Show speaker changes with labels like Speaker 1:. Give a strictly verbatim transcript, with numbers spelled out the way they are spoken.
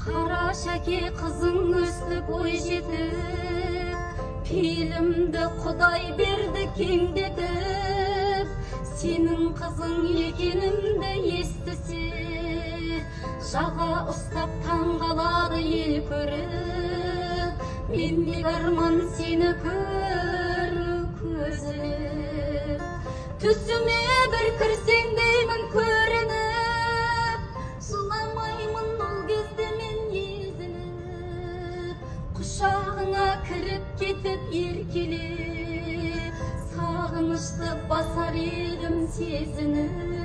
Speaker 1: Қара шәке қызың өсті бой жетіп, пейілімді Құдай берді кеңдетіп. Сенің қызың екенімді естісе, жаға ұстап таңғалады ел көріп. Мендегі арман сені көру көзіліп. Түсіме бір кірсең деймін көрініп, жыламаймын ол кезде мен езініп. Құшағыңа кіріп кетіп еркелеп, сағынышты басар едім сезініп.